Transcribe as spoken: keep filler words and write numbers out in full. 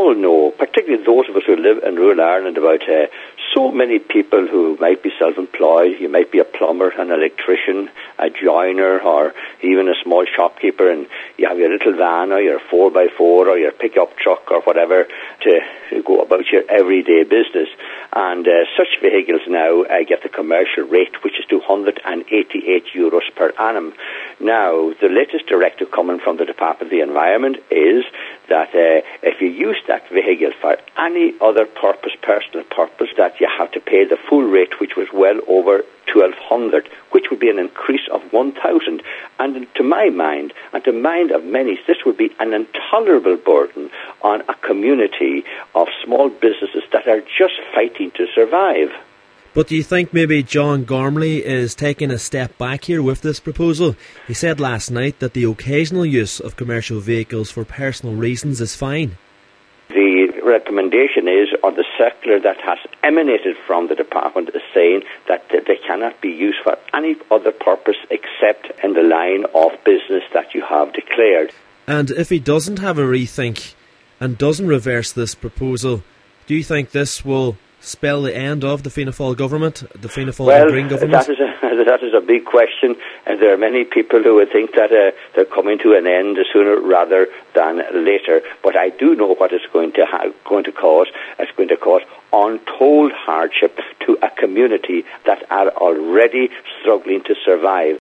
all know, particularly those of us who live in rural Ireland, about uh, so many people who might be self-employed. You might be a plumber, an electrician, a joiner, or even a small shopkeeper, and you have your little van or your four by four or your pickup truck or whatever to, to go about your everyday business. And uh, such vehicles now uh, get the commercial rate, which is two hundred eighty-eight euros per annum. Now, the latest directive coming from the Department of the Environment is that uh, if you use that vehicle for any other purpose, personal purpose, that you have to pay the full rate, which was well over twelve hundred, which would be an increase of one thousand. And to my mind, and to the mind of many, this would be an intolerable burden on a community of small businesses that are just fighting to survive. But do you think maybe John Gormley is taking a step back here with this proposal? He said last night that the occasional use of commercial vehicles for personal reasons is fine. The recommendation is, or the circular that has emanated from the department is saying that they cannot be used for any other purpose except in the line of business that you have declared. And if he doesn't have a rethink and doesn't reverse this proposal, do you think this will spell the end of the Fianna Fáil government, the Fianna Fáil well, Green government? That is, a, that is a big question, and there are many people who would think that uh, they're coming to an end sooner rather than later. But I do know what it's going to ha- going to cause. It's going to cause untold hardship to a community that are already struggling to survive.